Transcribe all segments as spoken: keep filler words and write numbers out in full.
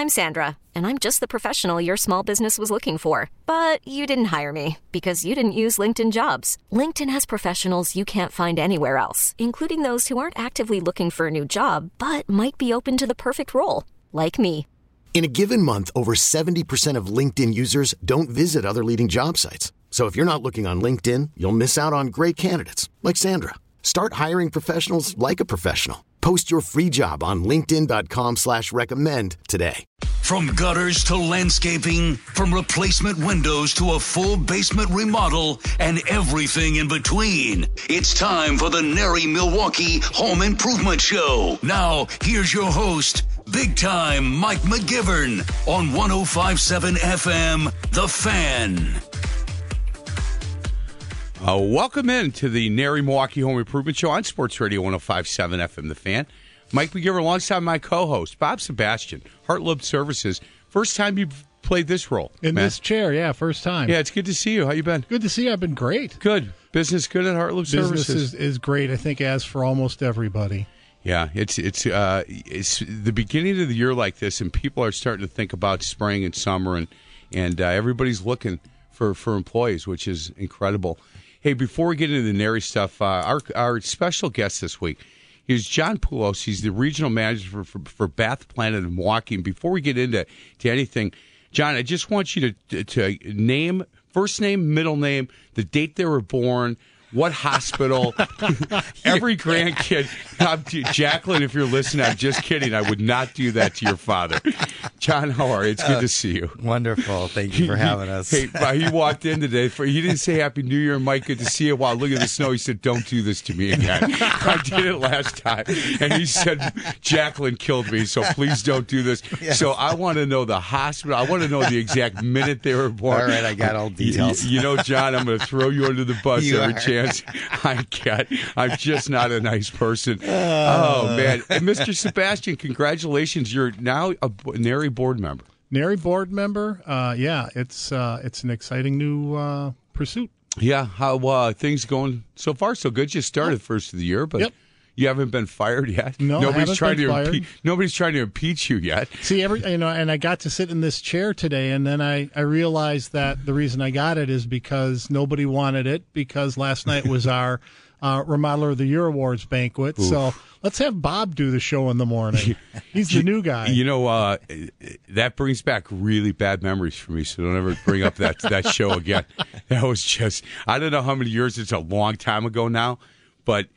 I'm Sandra, and I'm just the professional your small business was looking for. But you didn't hire me because you didn't use LinkedIn Jobs. LinkedIn has professionals you can't find anywhere else, including those who aren't actively looking for a new job, but might be open to the perfect role, like me. In a given month, over seventy percent of LinkedIn users don't visit other leading job sites. So if you're not looking on LinkedIn, you'll miss out on great candidates like Sandra. Start hiring professionals like a professional. Post your free job on linkedin.com slash recommend today. From gutters to landscaping, from replacement windows to a full basement remodel, and everything in between. It's time for the Nary Milwaukee Home Improvement Show. Now, here's your host, Big Time Mike McGivern on one oh five point seven F M, The Fan. Uh, welcome in to the Nary Milwaukee Home Improvement Show on Sports Radio one oh five point seven F M, The Fan. Mike McGivern alongside my co-host, Bob Sebastian, Heartlobe Services. First time you've played this role. In man. this chair, yeah, first time. Yeah, it's good to see you. How you been? Good to see you. I've been great. Good. Business good at Heartlobe Business Services? Business is, is great, I think, as for almost everybody. Yeah, it's it's uh, it's the beginning of the year like this, and people are starting to think about spring and summer, and, and uh, everybody's looking for, for employees, which is incredible. Hey, before we get into the Nary stuff, uh, our our special guest this week is John Poulos. He's the regional manager for, for, for Bath Planet in Milwaukee. And before we get into to anything, John, I just want you to to name first name, middle name, the date they were born, what hospital, every grandkid. I'm, Jacqueline, if you're listening, I'm just kidding. I would not do that to your father. John, how are you? It's good uh, to see you. Wonderful. Thank you for having us. Hey, he walked in today. For, he didn't say Happy New Year, Mike. Good to see you. Wow, look at the snow. He said, don't do this to me again. I did it last time. And he said, Jacqueline killed me, so please don't do this. Yes. So I want to know the hospital. I want to know the exact minute they were born. All right, I got all details. You, you know, John, I'm going to throw you under the bus you every are. chance I get. I'm just not a nice person. Uh, oh, man. And Mister Sebastian, congratulations. You're now a Nary board member. Nary board member, uh, yeah, it's uh, it's an exciting new uh, pursuit. Yeah, how uh, things going so far? So good. You started first of the year, but yep. you haven't been fired yet. No, nobody's I haven't trying been to fired. Impe- nobody's trying to impeach you yet. See, every you know, and I got to sit in this chair today, and then I, I realized that the reason I got it is because nobody wanted it because last night was our uh, Remodeler of the Year Awards banquet. Oof. So let's have Bob do the show in the morning. He's the new guy. You know, uh, that brings back really bad memories for me, so don't ever bring up that, that show again. That was just, I don't know how many years, it's a long time ago now, but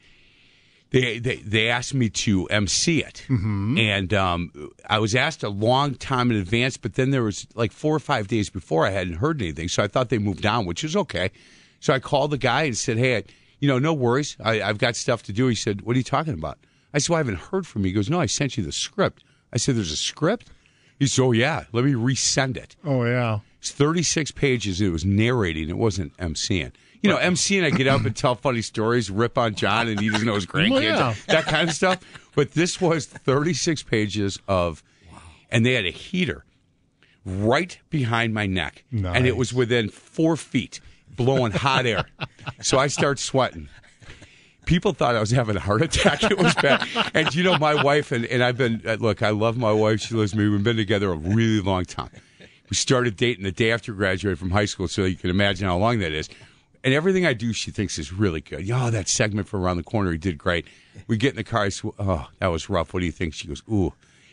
they they, they asked me to emcee it. Mm-hmm. And um, I was asked a long time in advance, but then there was like four or five days before I hadn't heard anything, so I thought they moved on, which is okay. So I called the guy and said, hey, I, you know, no worries. I, I've got stuff to do. He said, what are you talking about? I said, well, I haven't heard from you. He goes, no, I sent you the script. I said, there's a script? He said, oh, yeah, let me resend it. Oh, yeah. It's thirty-six pages. It was narrating. It wasn't emceeing. You know, emceeing, I get up and tell funny stories, rip on John, and he doesn't know his grandkids, well, yeah. that kind of stuff. But this was thirty-six pages of, wow. And they had a heater right behind my neck. Nice. And it was within four feet, blowing hot air. So I start sweating. People thought I was having a heart attack. It was bad. And, you know, my wife, and, and I've been, look, I love my wife. She loves me. We've been together a really long time. We started dating the day after we graduated from high school, so you can imagine how long that is. And everything I do, she thinks is really good. Oh, that segment from Around the Corner, he did great. We get in the car. I said, oh, that was rough. What do you think? She goes, ooh,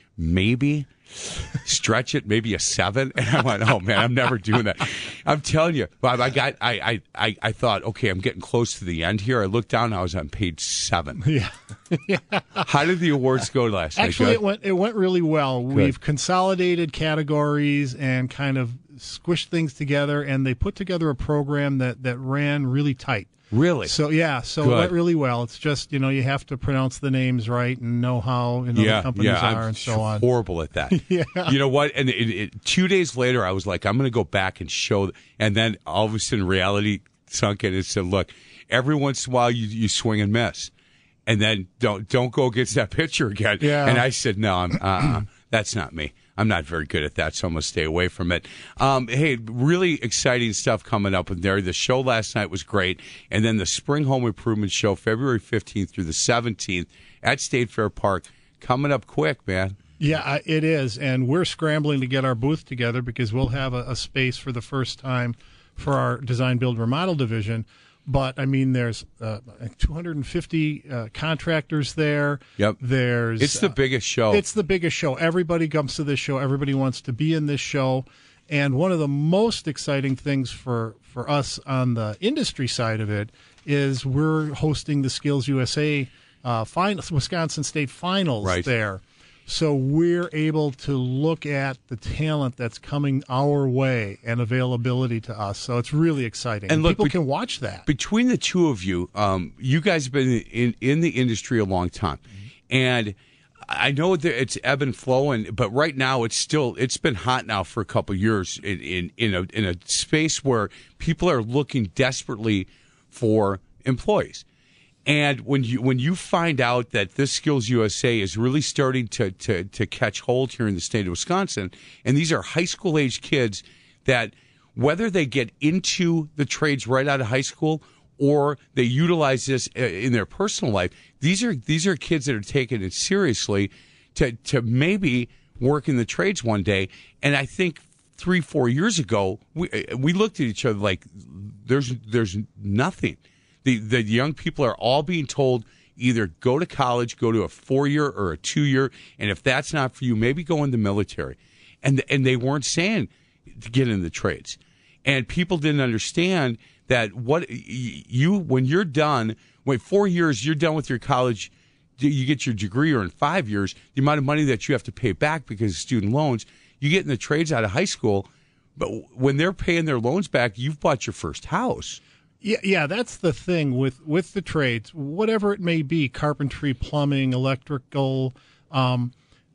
maybe stretch it, maybe a seven. And I went, oh, man, I'm never doing that. I'm telling you, Bob, I got, I, I, I thought, okay, I'm getting close to the end here. I looked down, I was on page seven. Yeah. yeah. How did the awards go last night? Actually, it went, it went really well. Good. We've consolidated categories and kind of squished things together, and they put together a program that, that ran really tight. Really? So, yeah, so Good. It went really well. It's just, you know, you have to pronounce the names right and know how you know, yeah, the companies yeah, are I'm and so on. Horrible at that. yeah. You know what? And it, it, two days later, I was like, I'm going to go back and show. And then all of a sudden, reality sunk in and said, look, every once in a while, you, you swing and miss. And then don't don't go against that pitcher again. Yeah. And I said, no, I'm, uh-uh, that's not me. I'm not very good at that, so I'm going to stay away from it. Um, hey, really exciting stuff coming up in there. The show last night was great. And then the Spring Home Improvement Show, February fifteenth through the seventeenth at State Fair Park, coming up quick, man. Yeah, I- it is. And we're scrambling to get our booth together because we'll have a, a space for the first time for our design, build, remodel division. But, I mean, there's uh, two hundred fifty uh, contractors there. Yep. There's It's the uh, biggest show. It's the biggest show. Everybody comes to this show. Everybody wants to be in this show. And one of the most exciting things for, for us on the industry side of it is we're hosting the Skills U S A uh, fin- Wisconsin State Finals Right. there. So we're able to look at the talent that's coming our way and availability to us. So it's really exciting. And look, people be- can watch that. Between the two of you, um, you guys have been in, in the industry a long time. And I know that it's ebb and flow, and but right now it's still it's been hot now for a couple of years in, in, in a in a space where people are looking desperately for employees. And when you when you find out that this Skills U S A is really starting to, to, to catch hold here in the state of Wisconsin, and these are high school age kids that whether they get into the trades right out of high school or they utilize this in their personal life, these are these are kids that are taking it seriously to to maybe work in the trades one day. And I think three four years ago we we looked at each other like there's there's nothing. The the young people are all being told either go to college, go to a four-year or a two-year, and if that's not for you, maybe go in the military. And and they weren't saying to get in the trades. And people didn't understand that what you when you're done, wait, four years, you're done with your college, you get your degree, or in five years, the amount of money that you have to pay back because of student loans, you get in the trades out of high school, but when they're paying their loans back, you've bought your first house. Yeah, yeah, that's the thing with, with the trades, whatever it may be, carpentry, plumbing, electrical. Um,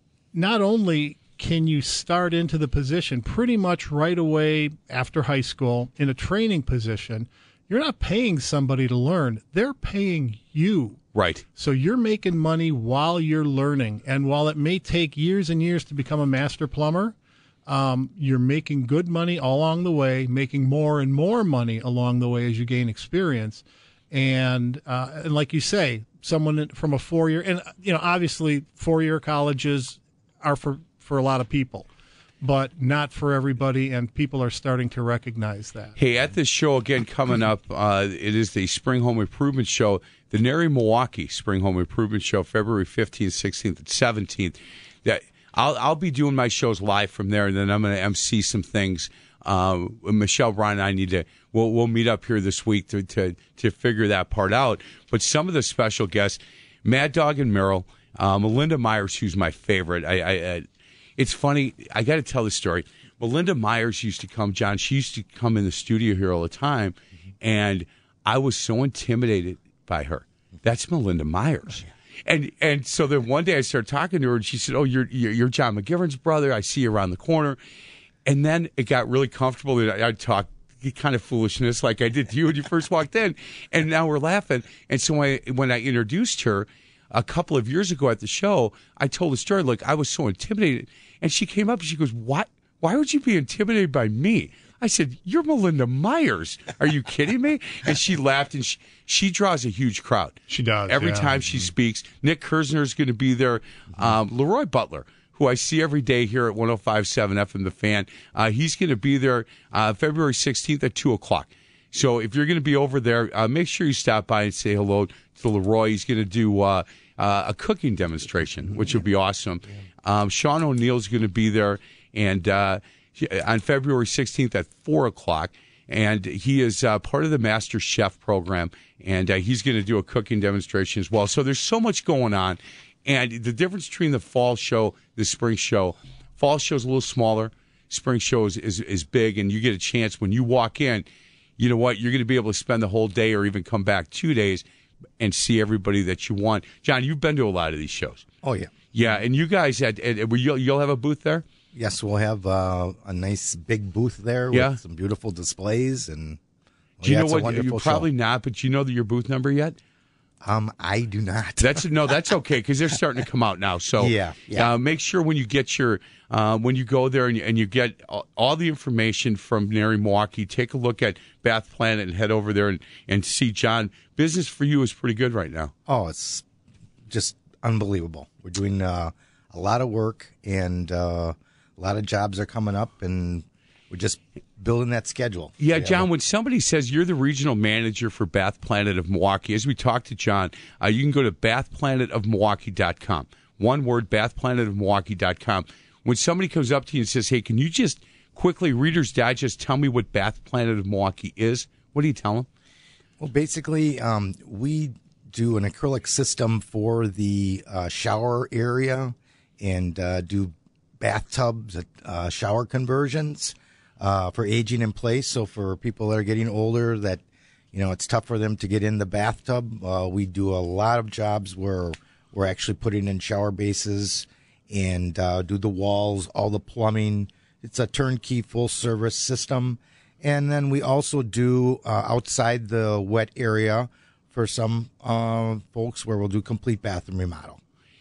not only can you start into the position pretty much right away after high school in a training position, you're not paying somebody to learn. They're paying you. Right. So you're making money while you're learning. And while it may take years and years to become a master plumber, Um, you're making good money all along the way, making more and more money along the way as you gain experience. And, uh, and like you say, someone from a four-year, and, you know, obviously four-year colleges are for, for a lot of people, but not for everybody, and people are starting to recognize that. Hey, at this show again coming up, uh, it is the Spring Home Improvement Show, the Nary Milwaukee Spring Home Improvement Show, February fifteenth, sixteenth, and seventeenth. That I'll I'll be doing my shows live from there, and then I'm going to M C some things. Uh, Michelle, Brian, and I need to we'll we'll meet up here this week to, to to figure that part out. But some of the special guests, Mad Dog and Merrill, uh, Melinda Myers, who's my favorite. I, I, I it's funny. I got to tell the story. Melinda Myers used to come, John. She used to come in the studio here all the time, and I was so intimidated by her. That's Melinda Myers. And and so then one day I started talking to her, and she said, "Oh, you're you're, you're John McGivern's brother. I see you around the corner." And then it got really comfortable that I'd talk kind of foolishness like I did to you when you first walked in, and now we're laughing. And so when I, when I introduced her a couple of years ago at the show, I told the story. Like, I was so intimidated, and she came up and she goes, "What? Why would you be intimidated by me?" I said, "You're Melinda Myers. Are you kidding me?" And she laughed, and she, she draws a huge crowd. She does. Every yeah. time she speaks. Nick Kersner is going to be there. Um, Leroy Butler, who I see every day here at one oh five point seven F M The Fan, uh, he's going to be there uh, February sixteenth at two o'clock. So if you're going to be over there, uh, make sure you stop by and say hello to Leroy. He's going to do uh, uh, a cooking demonstration, which will be awesome. Um, Sean O'Neill's going to be there, and uh, on February sixteenth at four o'clock, and he is uh, part of the Master Chef program, and uh, he's going to do a cooking demonstration as well. So there's so much going on, and the difference between the fall show, the spring show, fall show is a little smaller, spring show is, is, is big, and you get a chance when you walk in, you know what, you're going to be able to spend the whole day or even come back two days and see everybody that you want. John, you've been to a lot of these shows. Oh, yeah. Yeah, and you guys, at, at, you'll, you'll have a booth there? Yes, we'll have uh, a nice big booth there with Yeah. some beautiful displays. And well, Do you yeah, know it's a what? wonderful You probably show. not, but do you know your booth number yet? Um, I do not. That's no, that's okay because they're starting to come out now. So Yeah, yeah. Uh, make sure when you get your uh, when you go there and you, and you get all, all the information from Nary Milwaukee, take a look at Bath Planet and head over there and, and see John. Business for you is pretty good right now. Oh, it's just unbelievable. We're doing uh, a lot of work, and uh, a lot of jobs are coming up, and we're just building that schedule. Yeah, yeah, John, when somebody says you're the regional manager for Bath Planet of Milwaukee, as we talked to John, uh, you can go to bath planet of milwaukee dot com. One word, bath planet of milwaukee dot com. When somebody comes up to you and says, hey, can you just quickly, Reader's Digest, tell me what Bath Planet of Milwaukee is? What do you tell them? Well, basically, um, we do an acrylic system for the uh, shower area and uh, do bathtubs, uh, shower conversions uh, for aging in place. So for people that are getting older that, you know, it's tough for them to get in the bathtub, uh, we do a lot of jobs where we're actually putting in shower bases and uh, do the walls, all the plumbing. It's a turnkey full-service system. And then we also do uh, outside the wet area for some uh, folks where we'll do complete bathroom remodel.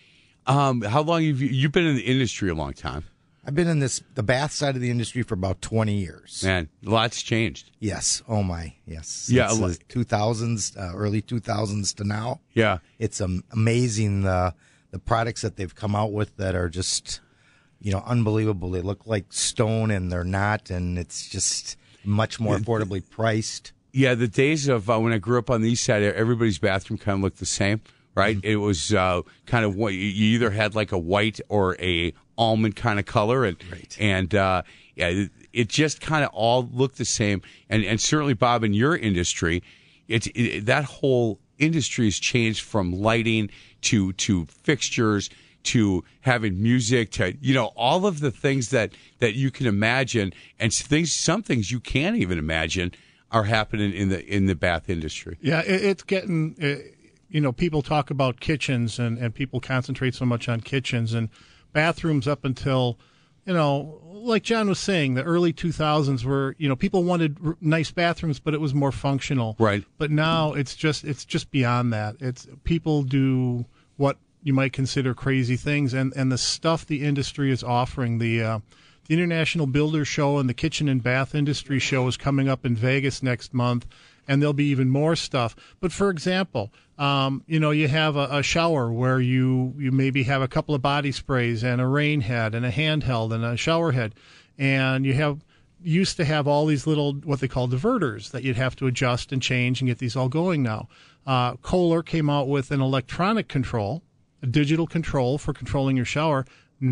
Um, how long have you, you've been in the industry? A long time. I've been in this the bath side of the industry for about twenty years. Man, a lot's changed. Yes. Oh, my. Yes. Yeah. Since the two thousands, uh, early two thousands to now. Yeah. It's um, amazing the, the products that they've come out with that are just, you know, unbelievable. They look like stone and they're not, and it's just much more affordably priced. Yeah, the days of uh, when I grew up on the east side, everybody's bathroom kind of looked the same, right? Mm-hmm. It was uh, kind of what you either had like a white or a almond kind of color, and right. and uh, yeah, it, it just kind of all looked the same. And and certainly, Bob, in your industry, it's it, that whole industry has changed from lighting to to fixtures to having music to, you know, all of the things that, that you can imagine, and things some things you can't even imagine are happening in the in the bath industry. Yeah, it, it's getting, uh, you know, people talk about kitchens and, and people concentrate so much on kitchens and bathrooms up until, you know, like John was saying, the early two thousands were, you know, people wanted r- nice bathrooms, but it was more functional. Right. But now it's just it's just beyond that. It's people do what you might consider crazy things, and, and the stuff the industry is offering, the uh, the International Builder Show and the Kitchen and Bath Industry Show is coming up in Vegas next month, and there'll be even more stuff. But for example, um, you know, you have a, a shower where you, you maybe have a couple of body sprays and a rain head and a handheld and a shower head, and you have used to have all these little what they call diverters that you'd have to adjust and change and get these all going now. Uh, Kohler came out with an electronic control, a digital control for controlling your shower.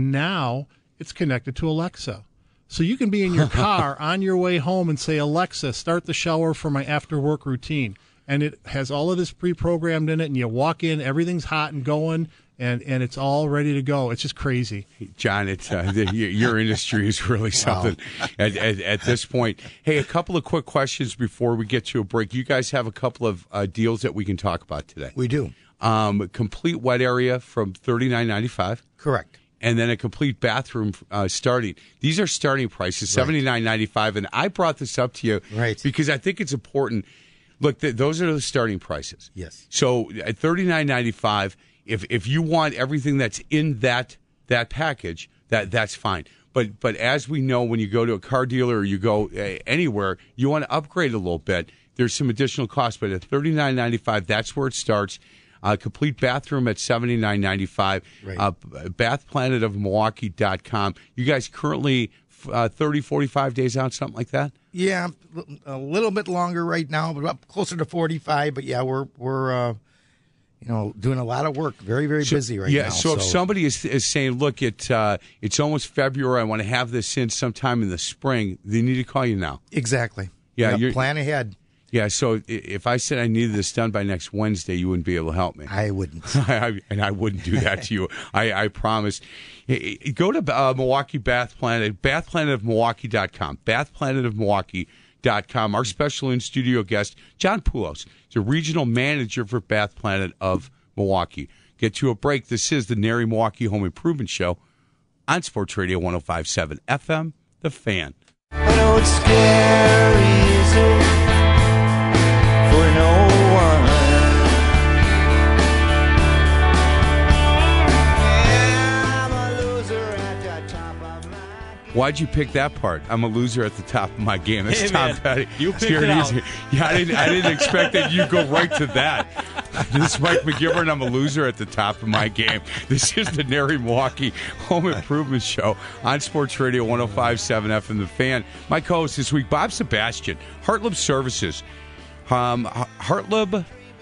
Now it's connected to Alexa. So you can be in your car on your way home and say, Alexa, start the shower for my after-work routine. And it has all of this pre-programmed in it, and you walk in, everything's hot and going, and, and it's all ready to go. It's just crazy. John, it's uh, the, your industry is really something wow. at, at, at this point. Hey, a couple of quick questions before we get to a break. You guys have a couple of uh, deals that we can talk about today. We do. Um, complete wet area from thirty-nine ninety-five. Correct. And then a complete bathroom uh, starting. These are starting prices, seventy-nine ninety-five. And I brought this up to you right. because I think it's important. Look, th- those are the starting prices. Yes. So at thirty-nine ninety-five, if if you want everything that's in that that package, that that's fine. But but as we know, when you go to a car dealer or you go uh, anywhere, you want to upgrade a little bit. There's some additional costs, but at thirty-nine ninety-five, that's where it starts. Uh, complete bathroom at seventy-nine ninety-five. Right. Uh, bath planet of milwaukee dot com. You guys currently uh, thirty, forty-five days out, something like that? Yeah, a little bit longer right now, but up closer to forty-five. But yeah, we're we're uh, you know doing a lot of work, very very so, busy right yeah, now. So, so if somebody is is saying, look, it uh, it's almost February, I want to have this in sometime in the spring, they need to call you now. Exactly. Yeah, yeah you're, plan ahead. Yeah, so if I said I needed this done by next Wednesday, you wouldn't be able to help me. I wouldn't. I, and I wouldn't do that to you. I, I promise. Go to uh, Milwaukee Bath Planet, bath planet of milwaukee dot com, bath planet of milwaukee dot com. Our special in-studio guest, John Poulos, is a regional manager for Bath Planet of Milwaukee. Get to a break. This is the Nary Milwaukee Home Improvement Show on Sports Radio one oh five point seven F M, The Fan. I know it's scary, so for no one. Yeah, I'm a loser at the top of my game. Why'd you pick that part? I'm a loser at the top of my game. That's Hey, Tom man, Petty. you picked Here it out. is. Yeah, I didn't. I didn't expect that you'd go right to that. This is Mike McGivern. I'm a loser at the top of my game. This is the Nary Milwaukee Home Improvement Show on Sports Radio one oh five point seven F M The Fan. My co-host this week, Bob Sebastian, Hartlib Services. Um, Hartlib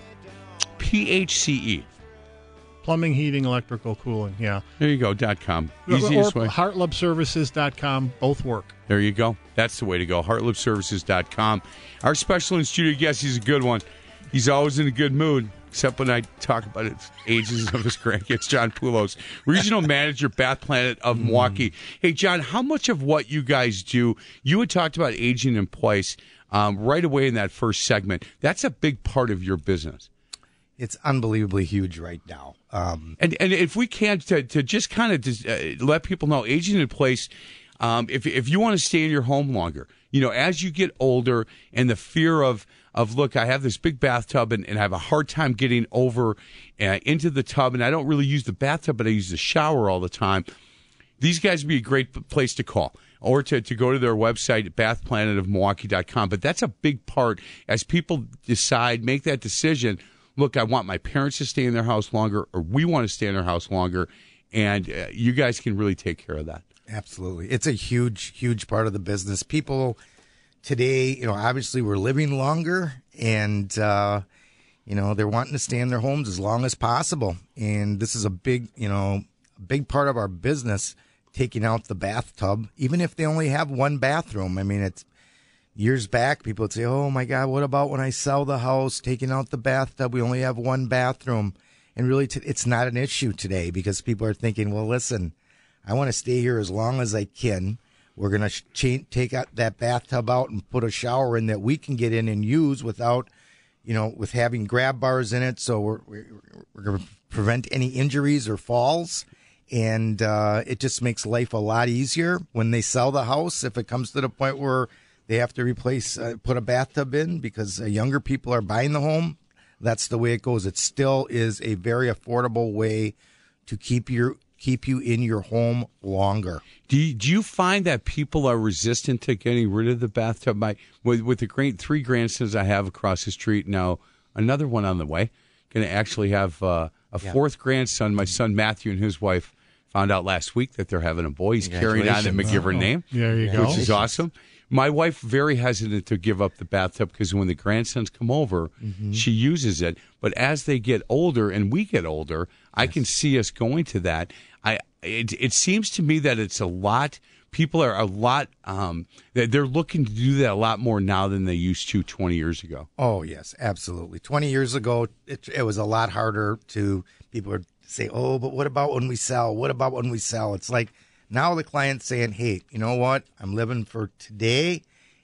P H C E. Plumbing, heating, electrical, cooling, yeah. There you go, dot com. Easiest or way. Hartlib Services dot com, both work. There you go. That's the way to go, Hartlib Services dot com. Our special in studio guest, he's a good one. He's always in a good mood, except when I talk about his ages of his grandkids. John Poulos, Regional Manager, Bath Planet of mm. Milwaukee. Hey, John, how much of what you guys do, you had talked about aging in place um, right away in that first segment. That's a big part of your business. It's unbelievably huge right now. Um, and and if we can, to, to just kind of just, uh, let people know, aging in place, um, if if you want to stay in your home longer, you know, as you get older and the fear of, of look, I have this big bathtub and, and I have a hard time getting over uh, into the tub, and I don't really use the bathtub, but I use the shower all the time. These guys would be a great place to call. Or to, to go to their website at bath planet of milwaukee dot com. But that's a big part as people decide, make that decision. Look, I want my parents to stay in their house longer, or we want to stay in our house longer, and uh, you guys can really take care of that. Absolutely. It's a huge, huge part of the business. People today, you know, obviously we're living longer, and, uh, you know, they're wanting to stay in their homes as long as possible. And this is a big, you know, big part of our business, taking out the bathtub, even if they only have one bathroom. I mean, it's years back, people would say, oh, my God, what about when I sell the house, taking out the bathtub? We only have one bathroom. And really, t- it's not an issue today because people are thinking, well, listen, I want to stay here as long as I can. We're going to sh- ch- take out that bathtub out and put a shower in that we can get in and use without, you know, with having grab bars in it. So we're, we're, we're going to prevent any injuries or falls. And uh, it just makes life a lot easier when they sell the house. If it comes to the point where they have to replace, uh, put a bathtub in because uh, younger people are buying the home. That's the way it goes. It still is a very affordable way to keep your keep you in your home longer. Do you, do you find that people are resistant to getting rid of the bathtub? My, with, with the great three grandsons I have across the street now, another one on the way. Going to actually have uh, a yeah. fourth grandson. My son Matthew and his wife found out last week that they're having a boy. He's carrying on the McGivern oh, name, there you go. Which is awesome. My wife very hesitant to give up the bathtub because when the grandsons come over, mm-hmm. she uses it. But as they get older and we get older, yes. I can see us going to that. I it, it seems to me that it's a lot. People are a lot. Um, they're looking to do that a lot more now than they used to twenty years ago. Oh yes, absolutely. Twenty years ago, it, it was a lot harder to people would say, "Oh, but what about when we sell? What about when we sell?" It's like. Now the client's saying, hey, you know what? I'm living for today,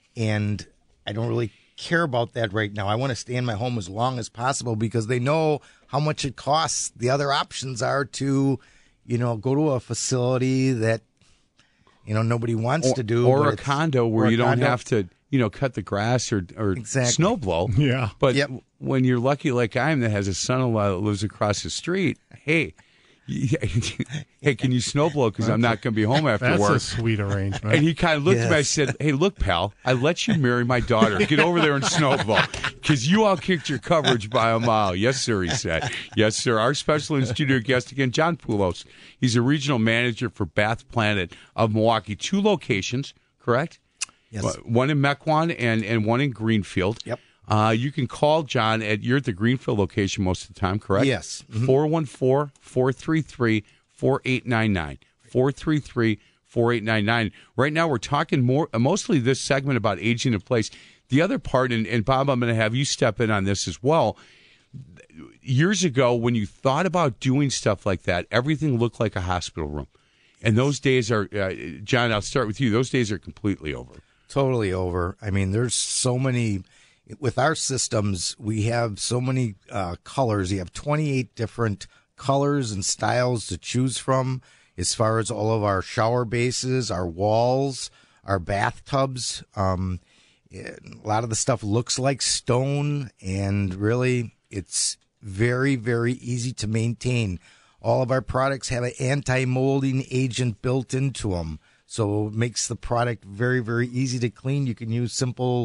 and I don't really care about that right now. I want to stay in my home as long as possible because they know how much it costs. The other options are to, you know, go to a facility that, you know, nobody wants or, to do. Or a condo where you don't condo. have to, you know, cut the grass or, or exactly. snow blow. Yeah. But yep. when you're lucky like I am that has a son-in-law that lives across the street, hey, hey, can you snowblow because I'm not going to be home after That's work. That's a sweet arrangement. And he kind of looked yes. at me. I said, hey, look, pal, I let you marry my daughter. Get over there and snowblow because you outkicked your coverage by a mile. Yes, sir, he said. Yes, sir. Our special in-studio guest again, John Poulos. He's a regional manager for Bath Planet of Milwaukee. Two locations, correct? Yes. One in Mequon and, and one in Greenfield. Yep. Uh, you can call John at, you're at the Greenfield location most of the time, correct? Yes. four one four, four three three, four eight nine nine. four three three, four eight nine nine. Right now we're talking more, mostly this segment about aging in place. The other part, and, and Bob, I'm going to have you step in on this as well. Years ago, when you thought about doing stuff like that, everything looked like a hospital room. And those days are, uh, John, I'll start with you. Those days are completely over. Totally over. I mean, there's so many... With our systems, we have so many uh, colors. You have twenty-eight different colors and styles to choose from as far as all of our shower bases, our walls, our bathtubs. Um, it, a lot of the stuff looks like stone, and really it's very, very easy to maintain. All of our products have an anti-molding agent built into them, so it makes the product very, very easy to clean. You can use simple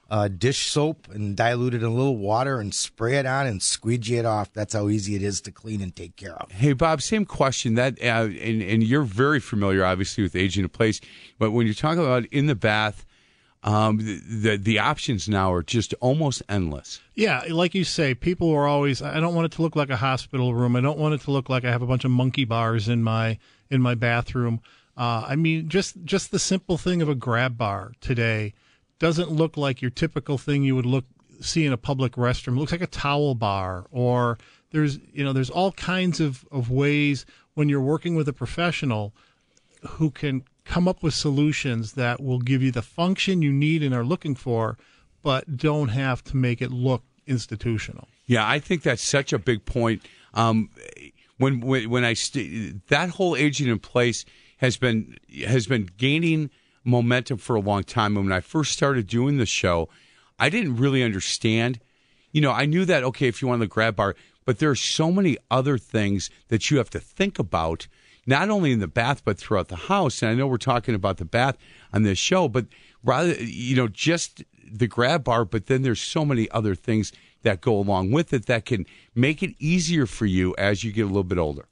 uh, dish soap and dilute it in a little water and spray it on and squeegee it off. That's how easy it is to clean and take care of. Hey, Bob, same question. That uh, and, and you're very familiar, obviously, with aging in place. But when you're talking about in the bath, um, the, the the options now are just almost endless. Yeah, like you say, people are always, I don't want it to look like a hospital room. I don't want it to look like I have a bunch of monkey bars in my in my bathroom. Uh, I mean, just just the simple thing of a grab bar today doesn't look like your typical thing you would look see in a public restroom. It looks like a towel bar, or there's you know there's all kinds of, of ways when you're working with a professional who can come up with solutions that will give you the function you need and are looking for, but don't have to make it look institutional. Yeah, I think that's such a big point. Um, when when when I st- that whole aging in place has been has been gaining momentum for a long time. And when I first started doing the show, I didn't really understand. You know, I knew that, okay, if you want the grab bar, but there are so many other things that you have to think about, not only in the bath, but throughout the house. And I know we're talking about the bath on this show, but rather, you know, just the grab bar, but then there's so many other things that go along with it that can make it easier for you as you get a little bit older.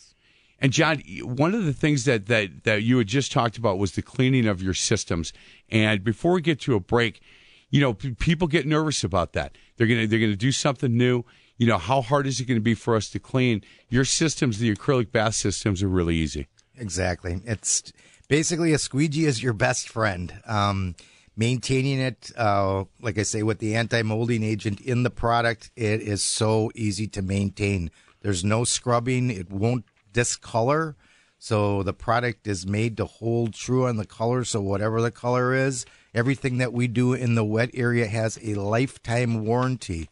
And, John, one of the things that, that, that you had just talked about was the cleaning of your systems. And before we get to a break, you know, p- people get nervous about that. They're going to they're gonna do something new. You know, how hard is it going to be for us to clean? Your systems, the acrylic bath systems, are really easy. Exactly. It's basically a squeegee is your best friend. Um, maintaining it, uh, like I say, with the anti-molding agent in the product, it is so easy to maintain. There's no scrubbing. It won't discolor, so the product is made to hold true on the color. So whatever the color is, everything that we do in the wet area has a lifetime warranty.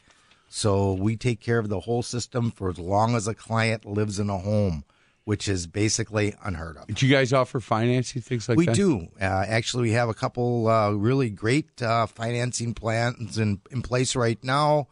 So we take care of the whole system for as long as a client lives in a home, which is basically unheard of. Do you guys offer financing, things like we that? We do. Uh, actually, we have a couple uh, really great uh, financing plans in, in place right now.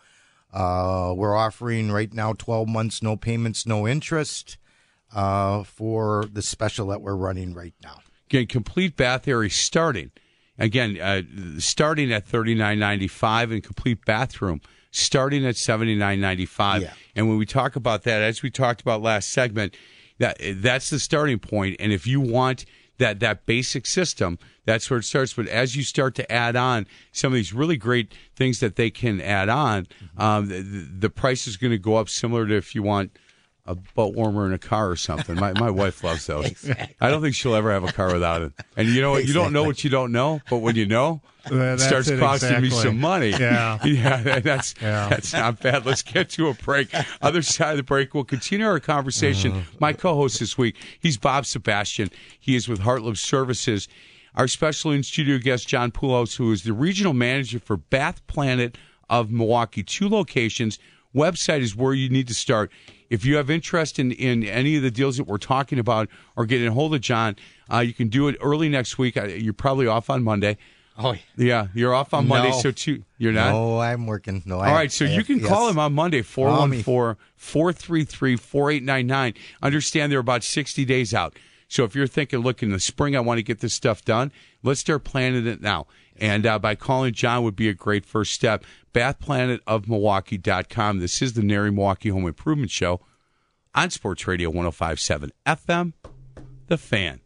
Uh, we're offering right now twelve months, no payments, no interest. Uh, for the special that we're running right now. Again, complete bath area starting. Again, uh, starting at thirty-nine ninety-five, and complete bathroom starting at seventy-nine ninety-five. Yeah. And when we talk about that, as we talked about last segment, that that's the starting point. And if you want that that basic system, that's where it starts. But as you start to add on some of these really great things that they can add on, mm-hmm. um, the, the price is going to go up, similar to if you want a butt warmer in a car or something. My my wife loves those. Exactly. I don't think she'll ever have a car without it. And you know what? You don't know what you don't know, but when you know, Well, it starts it, costing exactly. me some money. Yeah. Yeah, that's Yeah. that's not bad. Let's get to a break. Other side of the break, we'll continue our conversation. Uh-huh. My co-host this week, he's Bob Sebastian. He is with Heartland Services. Our special in-studio guest, John Poulos, who is the regional manager for Bath Planet of Milwaukee. Two locations. Website is where you need to start. If you have interest in, in any of the deals that we're talking about or getting a hold of John, uh, you can do it early next week. You're probably off on Monday. Oh, yeah, you're off on Monday, no. so two, you're not? No, I'm working. No, All I, right, so I you have, can call yes. him on Monday, four one four, four three three, four eight nine nine. Understand they're about sixty days out. So if you're thinking, look, in the spring, I want to get this stuff done, let's start planning it now. And uh, by calling John would be a great first step. bath planet of milwaukee dot com. This is the Nary Milwaukee Home Improvement Show on Sports Radio one oh five point seven F M, The Fan.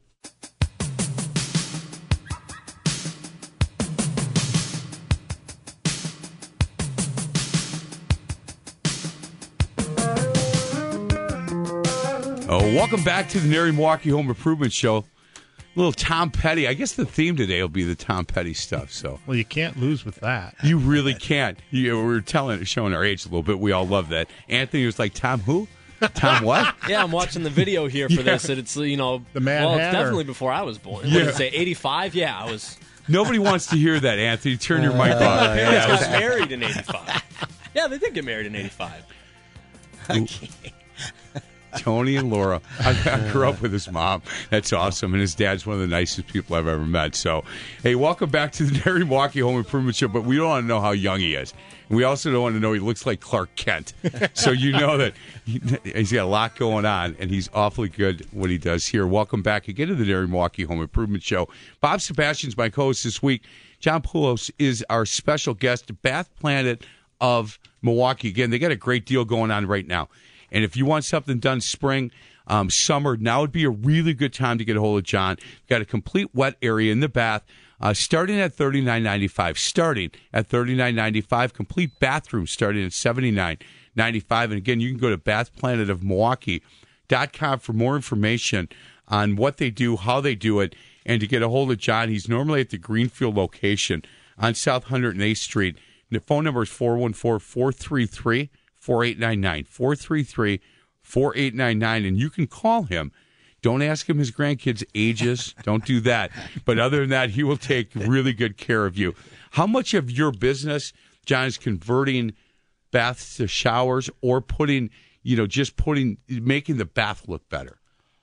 Oh, welcome back to the Nary Milwaukee Home Improvement Show. A little Tom Petty. I guess the theme today will be the Tom Petty stuff. So, well, you can't lose with that. You really can't. You, we're telling, showing our age a little bit. We all love that. Anthony was like, Tom who? Tom what? Yeah, I'm watching the video here for yeah. this, and it's, you know, the Mad well, Hatter. It's definitely before I was born. Yeah. What did it say, eighty-five? Yeah, I was. Nobody wants to hear that, Anthony. Turn your mic uh, off. My parents yeah, got married in eighty-five. Yeah, they did get married in eighty-five. Okay. Tony and Laura. I, I grew up with his mom. That's awesome. And his dad's one of the nicest people I've ever met. So, hey, welcome back to the Nary Milwaukee Home Improvement Show. But we don't want to know how young he is. And we also don't want to know he looks like Clark Kent. So you know that he, he's got a lot going on, and he's awfully good what he does here. Welcome back again to the Nary Milwaukee Home Improvement Show. Bob Sebastian's my co-host this week. John Poulos is our special guest, Bath Planet of Milwaukee. Again, they got a great deal going on right now. And if you want something done spring, um, summer, now would be a really good time to get a hold of John. We've got a complete wet area in the bath, uh, starting at thirty-nine ninety-five. Starting at thirty-nine ninety-five. Complete bathroom starting at seventy-nine ninety-five. And again, you can go to bath planet of milwaukee dot com for more information on what they do, how they do it, and to get a hold of John. He's normally at the Greenfield location on South one hundred eighth Street. The phone number is four one four, four three three, four eight nine nine, four three three, four eight nine nine, and you can call him. Don't ask him his grandkids' ages. Don't do that. But other than that, he will take really good care of you. How much of your business, John, is converting baths to showers or putting, you know, just putting, making the bath look better?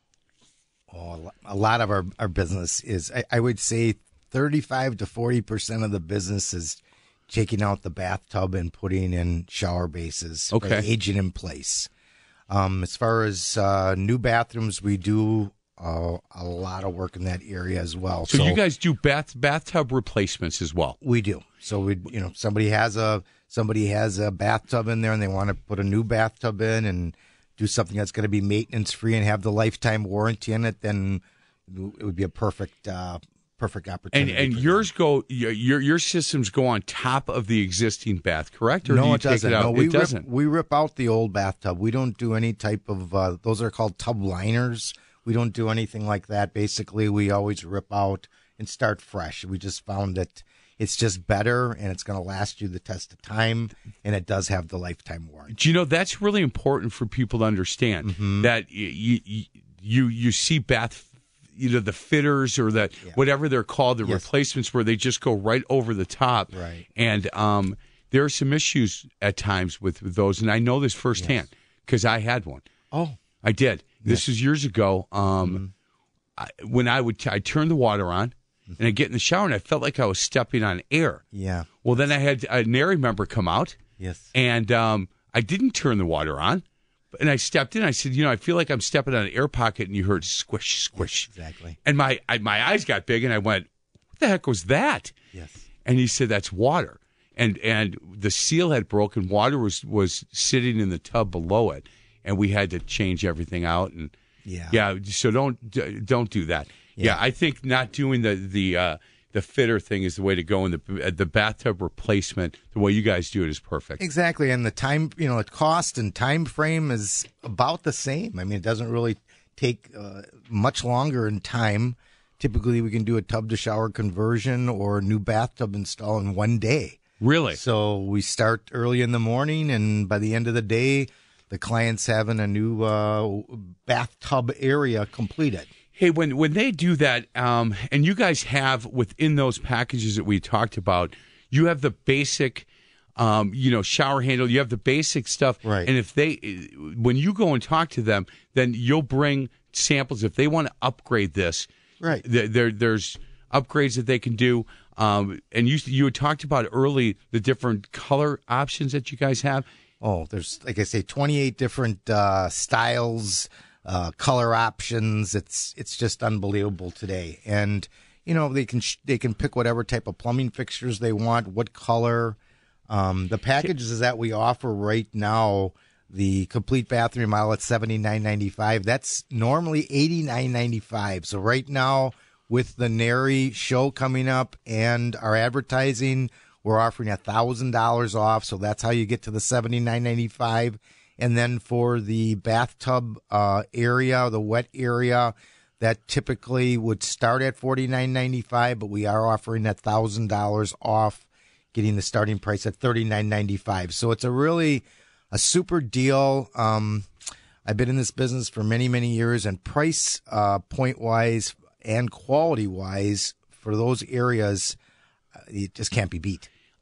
Oh, a lot of our, our business is, I, I would say thirty-five to forty percent of the business is taking out the bathtub and putting in shower bases, okay, right, aging in place. Um, as far as uh, new bathrooms, we do uh, a lot of work in that area as well. So, so you guys do bath bathtub replacements as well? We do. So we, you know, somebody has a somebody has a bathtub in there and they want to put a new bathtub in and do something that's going to be maintenance free and have the lifetime warranty in it, then it would be a perfect. Uh, Perfect opportunity. And, and yours go your your systems go on top of the existing bath, correct? Or no, do you it take doesn't. It out? No, we it doesn't. Rip, we rip out the old bathtub. We don't do any type of. Uh, those are called tub liners. We don't do anything like that. Basically, we always rip out and start fresh. We just found that it's just better, and it's going to last you the test of time, and it does have the lifetime warranty. Do you know that's really important for people to understand Mm-hmm. that you you you, you see bath. You know, the fitters or the Yeah. whatever they're called, the Yes. replacements where they just go right over the top. Right. And um, there are some issues at times with, with those, and I know this firsthand because I had one. Oh, I did. This was years ago. Um, I, when I would t- I turn the water on and I get in the shower and I felt like I was stepping on air. yeah. Well, then I had a Nary member come out Yes. and um, I didn't turn the water on. And I stepped in. I said, you know, I feel like I'm stepping on an air pocket, and you heard squish, squish. Yes, exactly. And my I, my eyes got big, and I went, "What the heck was that?" Yes. And he said, "That's water." And and the seal had broken. Water was was sitting in the tub below it, and we had to change everything out. And Yeah. yeah. So don't don't do that. Yeah, Yeah. I think not doing the the uh, the fitter thing is the way to go, and the the bathtub replacement, the way you guys do it, is perfect. Exactly, and the time, you know, the cost and time frame is about the same. I mean, it doesn't really take uh, much longer in time. Typically, we can do a tub to shower conversion or a new bathtub install in one day. Really? So we start early in the morning, and by the end of the day, the client's having a new uh, bathtub area completed. Hey, when when they do that, um, and you guys have within those packages that we talked about, you have the basic, um, you know, shower handle. You have the basic stuff, Right. And if they, when you go and talk to them, then you'll bring samples. If they want to upgrade this, Right. There, there there's upgrades that they can do. Um, and you you had talked about early the different color options that you guys have. Oh, there's, like I say, twenty-eight different uh, styles, uh, color options. It's it's just unbelievable today. And you know, they can sh- they can pick whatever type of plumbing fixtures they want, what color. Um, the packages that we offer right now, the complete bathroom model at seventy-nine ninety-five. That's normally eighty-nine ninety-five. So right now, with the Nary show coming up and our advertising, we're offering a thousand dollars off. So that's how you get to the seventy-nine ninety-five. And then for the bathtub uh, area, the wet area, that typically would start at forty-nine ninety-five, but we are offering that thousand dollars off, getting the starting price at thirty-nine ninety-five. So it's a really a super deal. Um, I've been in this business for many, many years, and price uh, point wise and quality wise for those areas, uh, it just can't be beat.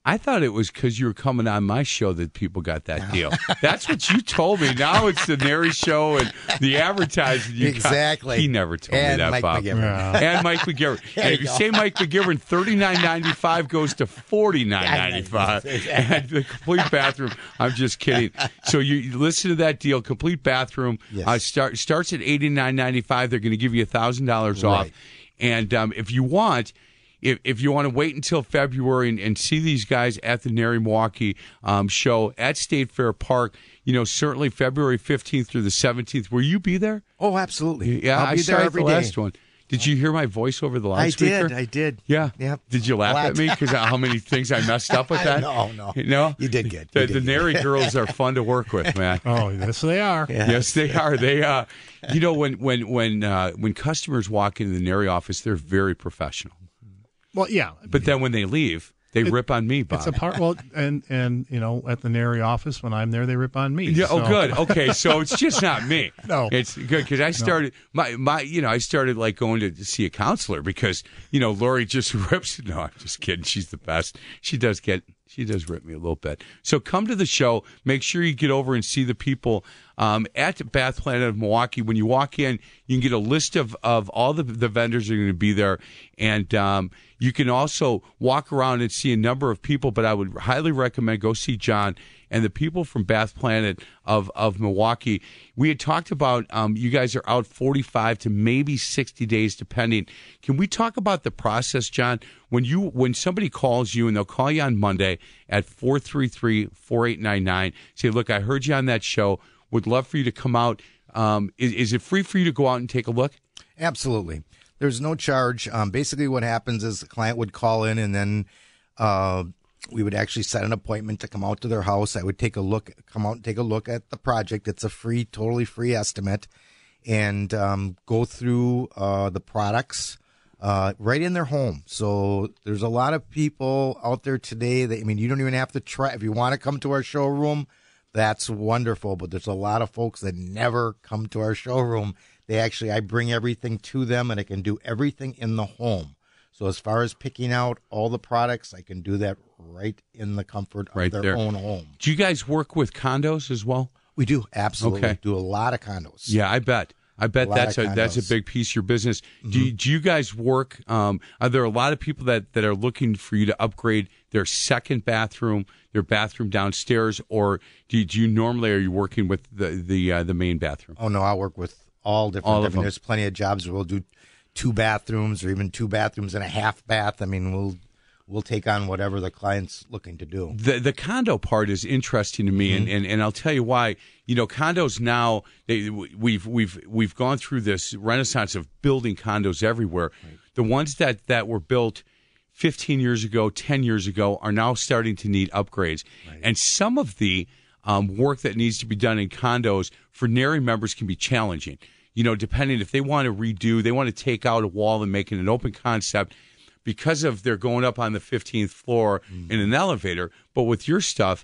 I thought it was because you were coming on my show that people got that deal. That's what you told me. Now it's the Nary show and the advertising. You Exactly. Got. He never told And me that, Mike Bob. McGivern. Yeah. And Mike McGivern. And if you say Mike McGivern, thirty-nine ninety-five goes to forty-nine ninety-five. And the complete bathroom. I'm just kidding. So you, you listen to that deal. Complete bathroom Yes. uh, start, starts at eighty-nine ninety-five. They're going to give you one thousand dollars off. Right. And um, if you want, if if you want to wait until February and, and see these guys at the Nary Milwaukee um, show at State Fair Park, you know, certainly February fifteenth through the seventeenth. Will you be there? Oh, absolutely. Yeah, I'll I be saw there it every the day. last one. Did you hear my voice over the I loudspeaker? did. I did. Yeah. Yep. Did you laugh A lot. at me because how many things I messed up with that? No, no. No? You did good. The, You the did good. Nary girls are fun to work with, man. Oh, yes, they are. Yeah. Yes, they are. They, uh, you know, when when when uh, when customers walk into the Nary office, they're very professional. Well, yeah. But then when they leave, they rip on me, Bob. It's a part. Well, and and you know, at the Nary office, when I'm there, they rip on me. Yeah. Oh, so- good. Okay. So it's just not me. No. It's good because I started my my. You know, I started like going to see a counselor because you know Lori just rips. No, I'm just kidding. She's the best. She does get. She does rip me a little bit. So come to the show. Make sure you get over and see the people um, at Bath Planet of Milwaukee. When you walk in, you can get a list of, of all the, the vendors that are going to be there. And um, you can also walk around and see a number of people. But I would highly recommend go see John and the people from Bath Planet of, of Milwaukee. We had talked about um, you guys are out forty-five to maybe sixty days, depending. Can we talk about the process, John? When you when somebody calls you and they'll call you on Monday at four three three, four eight nine nine, say, look, I heard you on that show. Would love for you to come out. Um, is, is it free for you to go out and take a look? Absolutely. There's no charge. Um, basically, what happens is the client would call in, and then uh, we would actually set an appointment to come out to their house. I would take a look, come out and take a look at the project. It's a free, totally free estimate, and um, go through uh, the products uh, right in their home. So there's a lot of people out there today that, I mean, you don't even have to try. If you want to come to our showroom, that's wonderful. But there's a lot of folks that never come to our showroom. They actually, I bring everything to them, and I can do everything in the home. So as far as picking out all the products, I can do that right in the comfort Right of their there. own home. Do you guys work with condos as well? We do, absolutely. Okay. Do a lot of condos. Yeah, I bet. I bet A lot that's of a that's a condos. big piece of your business. Do you, do you guys work? Um, are there a lot of people that, that are looking for you to upgrade their second bathroom, their bathroom downstairs, or do you, do you normally are you working with the the uh, the main bathroom? Oh, no, I work with all different. All I of mean, them. there's plenty of jobs where we'll do two bathrooms or even two bathrooms and a half bath. I mean, we'll we'll take on whatever the client's looking to do. The the condo part is interesting to me, and, and, and I'll tell you why. You know, condos now they, we've we've we've gone through this renaissance of building condos everywhere. Right. The ones that, that were built fifteen years ago, ten years ago, are now starting to need upgrades, right. And some of the um, work that needs to be done in condos for Nary members can be challenging. You know, depending if they want to redo, they want to take out a wall and make it an open concept. Because of they're going up on the fifteenth floor mm. in an elevator, but with your stuff,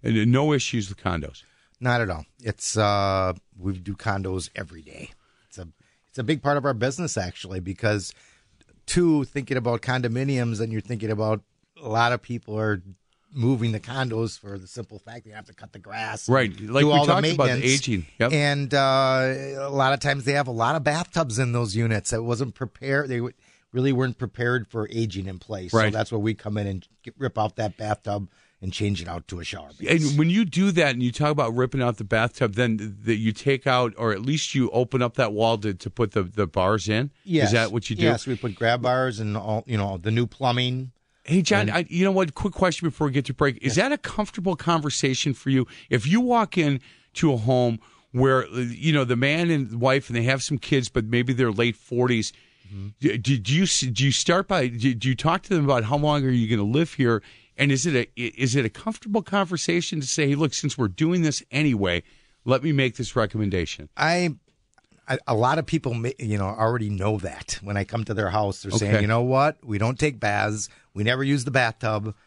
no issues with condos. Not at all. It's uh, we do condos every day. It's a it's a big part of our business actually, because two, thinking about condominiums, and you're thinking about a lot of people are moving the condos for the simple fact they have to cut the grass, right? Like do we all talked the about the maintenance. aging, yep. And uh, a lot of times they have a lot of bathtubs in those units that wasn't prepared. They would. Really weren't prepared for aging in place. Right. So that's where we come in and get, rip out that bathtub and change it out to a shower base. And when you do that and you talk about ripping out the bathtub, then that you take out, or at least you open up that wall to, to put the, the bars in? Yes. Is that what you do? Yes, we put grab bars and all, you know, the new plumbing. Hey, John, I, you know what? Quick question before we get to break. Is that a comfortable conversation for you? If you walk in to a home where, you know, the man and wife and they have some kids, but maybe they're late forties, Do, do you do you start by do, do you talk to them about how long are you going to live here, and is it a is it a comfortable conversation to say, hey, look, since we're doing this anyway, let me make this recommendation? I, I a lot of people, you know, already know that when I come to their house, they're Okay. saying, you know what, we don't take baths, we never use the bathtub.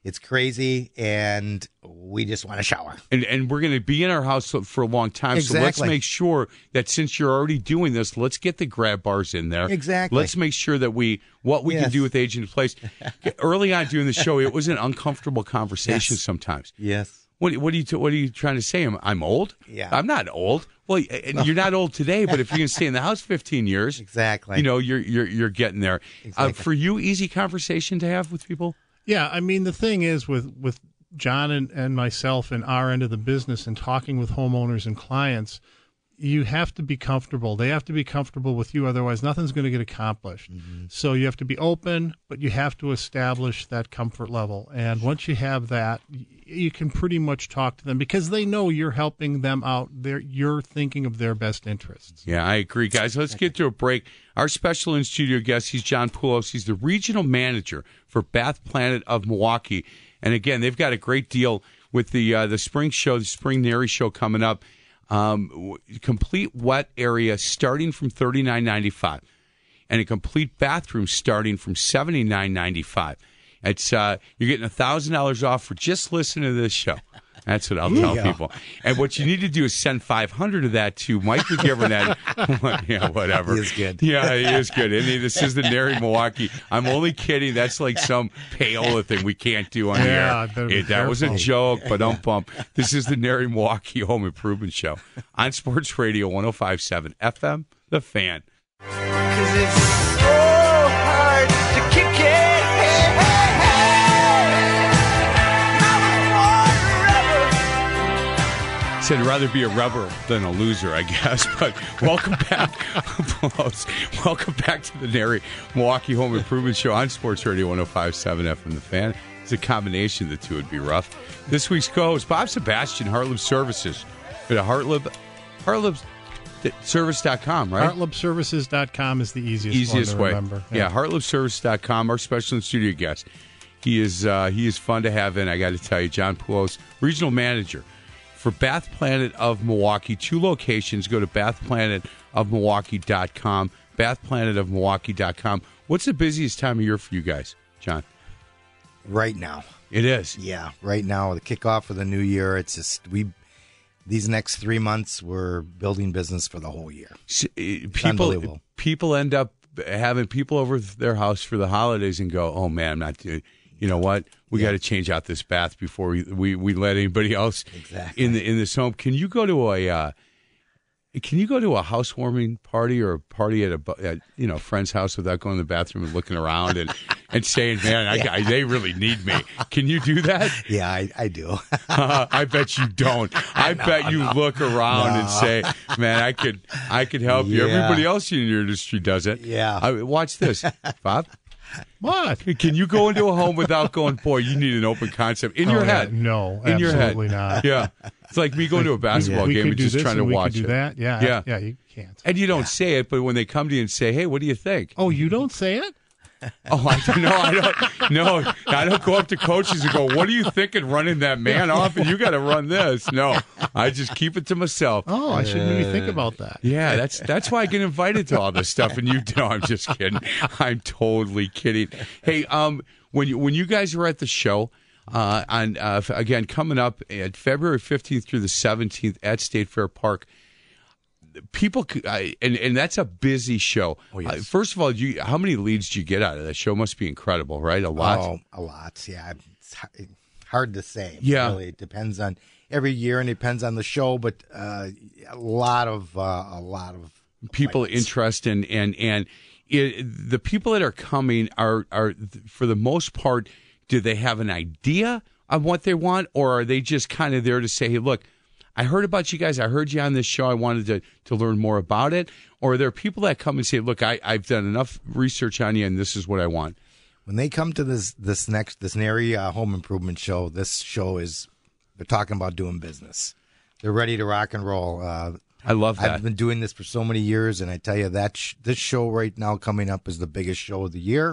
It's crazy, and we just want to shower. And and we're going to be in our house for a long time, so let's Exactly. make sure that since you're already doing this, let's get the grab bars in there. Exactly. Let's make sure that we what we can Yes. do with Age and Place. Early on during the show, it was an uncomfortable conversation Yes. sometimes. Yes. What, what are you what are you trying to say? I'm, I'm old. Yeah. I'm not old. Well, and you're not old today, but if you're going to stay in the house fifteen years, Exactly. you know, you're you're you're getting there. Uh, Exactly. for you, easy conversation to have with people. Yeah, I mean, the thing is with, with John and, and myself and our end of the business and talking with homeowners and clients, you have to be comfortable. They have to be comfortable with you. Otherwise, nothing's going to get accomplished. Mm-hmm. So you have to be open, but you have to establish that comfort level. And once you have that, y- you can pretty much talk to them because they know you're helping them out. They're, you're thinking of their best interests. Yeah, I agree, guys. Let's get to a break. Our special in-studio guest, he's John Poulos. He's the regional manager for Bath Planet of Milwaukee. And again, they've got a great deal with the uh, the spring show, the spring Nary show coming up. Um, w- complete wet area starting from thirty-nine ninety-five, and a complete bathroom starting from seventy-nine ninety-five. It's uh, you're getting a thousand dollars off for just listening to this show. That's what I'll tell Yeah. people. And what you need to do is send five hundred of that to Mike McGivern. Yeah, whatever. He is good. Yeah, he is good. And this is the Nary Milwaukee. I'm only kidding. That's like some payola thing we can't do on Yeah, I the better air. be It- that was a careful. joke, but don't bump. This is the Nary Milwaukee Home Improvement Show on Sports Radio one oh five point seven F M, The Fan. Cause it's so hard to kick it. Hey, hey, hey. I was Said rather be a rebel than a loser, I guess. But welcome back, welcome back to the Nary Milwaukee Home Improvement Show on Sports Radio one oh five point seven F M, The Fan. It's a combination of the two would be rough. This week's co-host Bob Sebastian, Hartlib Services. Go to Hartlib, hartlib service dot com, right? Hartlib Services dot com is the easiest, Easiest one to way. remember. Yeah, hartlib service dot com, our special in studio guest. He is uh, he is fun to have in, I got to tell you. John Poulos, regional manager for Bath Planet of Milwaukee. Two locations. Go to bath planet of milwaukee dot com, bath planet of milwaukee dot com. What's the busiest time of year for you guys, John? Right now. It is. Yeah, right now, the kickoff for the new year, it's just, we, these next three months, we're building business for the whole year. S- uh, People unbelievable. people end up having people over their house for the holidays and go, oh, man, I'm not doing. You know what? We got to change out this bath before we, we, we let anybody else Exactly. in the in this home. Can you go to a uh, can you go to a housewarming party or a party at a bu- at, you know friend's house without going to the bathroom and looking around and, and saying, man, I, I, they really need me? Can you do that? Yeah, I, I do. Uh, I bet you don't. I bet you look around and say, "Man, I could, I could help you." Yeah. Everybody else in your industry does it. Yeah. I, watch this, Bob. What? Can you go into a home without going, boy, you need an open concept in Oh, your yeah. head? No, in your head. absolutely not. Yeah, it's like me going to a basketball we game could and do just this trying and to we watch could do it. that. Yeah, yeah, yeah. You can't. And you don't say it, but when they come to you and say, "Hey, what do you think?" Oh, you don't say it? Oh, I don't know. I don't. No, I don't go up to coaches and go, "What are you thinking, running that man off?" And you got to run this. No, I just keep it to myself. Oh, I shouldn't even think about that. Yeah, that's that's why I get invited to all this stuff, and you know, I'm just kidding. I'm totally kidding. Hey, um, when you when you guys were at the show, uh, on uh, again coming up at February fifteenth through the seventeenth at State Fair Park, people c- I, and and that's a busy show. Oh, yes. Uh, first of all, you how many leads do you get out of that show? Must be incredible, right? A lot. Oh, a lot. Yeah, it's h- hard to say. Yeah. Really. It depends on every year and it depends on the show, but uh, a lot of uh, a lot of People appointments. interest in and and it, the people that are coming are are for the most part, do they have an idea of what they want, or are they just kind of there to say, hey, look, I heard about you guys, I heard you on this show, I wanted to to learn more about it? Or are there people that come and say, look, I, I've done enough research on you and this is what I want? When they come to this this next this Nary uh, home improvement show, this show is they're talking about doing business. They're ready to rock and roll. Uh, I love that. I've been doing this for so many years, and I tell you that sh- this show right now coming up is the biggest show of the year.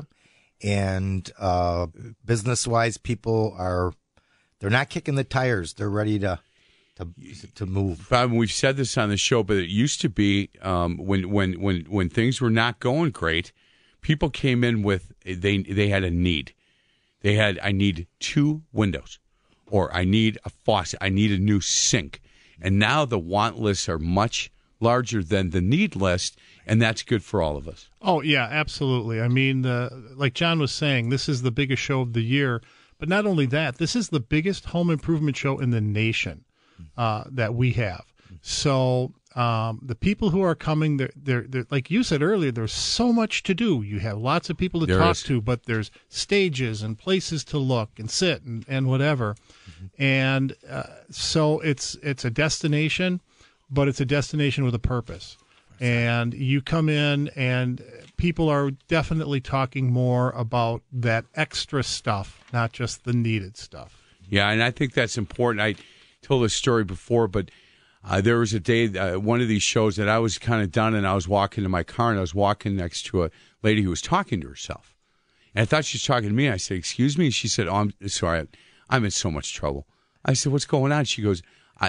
And uh, business-wise, people are they're not kicking the tires. They're ready to to to move. Bob, we've said this on the show, but it used to be um, when when when when things were not going great, people came in with they they had a need. They had, I need two windows, or I need a faucet, I need a new sink. And now the want lists are much larger than the need list, and that's good for all of us. Oh, yeah, absolutely. I mean, the, like John was saying, this is the biggest show of the year. But not only that, this is the biggest home improvement show in the nation uh, that we have. So um, the people who are coming, they're, they're, they're, like you said earlier, there's so much to do. You have lots of people to There talk is. to, but there's stages and places to look and sit and, and whatever. Mm-hmm. And uh, so it's it's a destination, but it's a destination with a purpose. And you come in, and people are definitely talking more about that extra stuff, not just the needed stuff. Yeah, and I think that's important. I told this story before, but uh, there was a day, uh, one of these shows that I was kind of done, and I was walking to my car, and I was walking next to a lady who was talking to herself. And I thought she was talking to me. I said, "Excuse me?" And she said, "Oh, I'm sorry. I'm in so much trouble." I said, "What's going on?" She goes, I...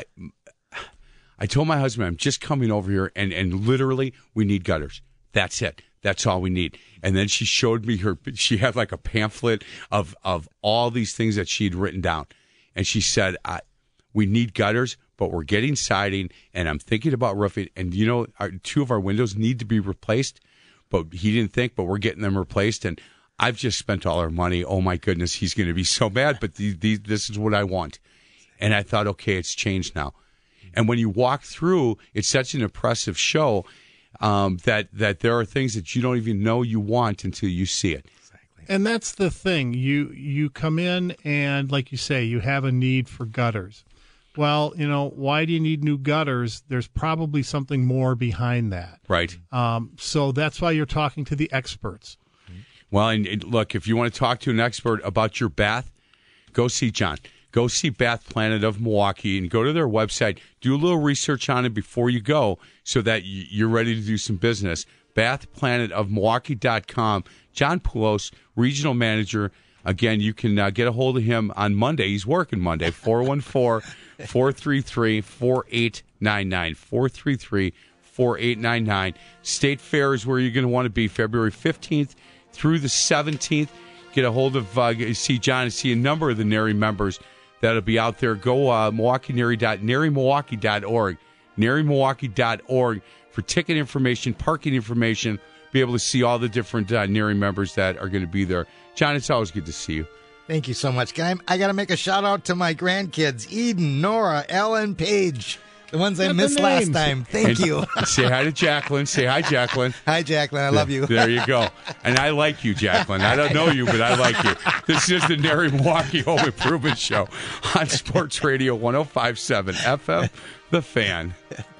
I told my husband, I'm just coming over here, and, and literally, we need gutters. That's it. That's all we need. And then she showed me her, she had like a pamphlet of, of all these things that she'd written down. And she said, I, we need gutters, but we're getting siding, and I'm thinking about roofing. And, you know, our, two of our windows need to be replaced, but he didn't think, but we're getting them replaced. And I've just spent all our money. Oh, my goodness, he's going to be so mad, but the, the, this is what I want. And I thought, okay, it's changed now. And when you walk through, it's such an impressive show um, that that there are things that you don't even know you want until you see it. Exactly. And that's the thing. You you come in, and like you say, you have a need for gutters. Well, you know, why do you need new gutters? There's probably something more behind that. Right. Um, so that's why you're talking to the experts. Well, and, and look, if you want to talk to an expert about your bath, go see John. Go see Bath Planet of Milwaukee and go to their website. Do a little research on it before you go so that you're ready to do some business. bath planet of milwaukee dot com. John Poulos, Regional Manager. Again, you can uh, get a hold of him on Monday. He's working Monday, four one four, four three three, four eight nine nine, four three three, four eight nine nine. State Fair is where you're going to want to be February fifteenth through the seventeenth. Get a hold of, uh, see John and see a number of the N A R I members that'll be out there. Go uh, Milwaukee N A R I dot N A R I Milwaukee dot org, N A R I Milwaukee dot org for ticket information, parking information. Be able to see all the different uh, N A R I members that are going to be there. John, it's always good to see you. Thank you so much. Can I, I got to make a shout out to my grandkids, Eden, Nora, Ellen, Paige, the ones I Got the missed last names. time. Thank And you. Say hi to Jacqueline. Say hi, Jacqueline. Hi, Jacqueline. I love you. There you go. And I like you, Jacqueline. I don't know you, but I like you. This is the N A R I Milwaukee Home Improvement Show on Sports Radio one oh five point seven F M, The Fan.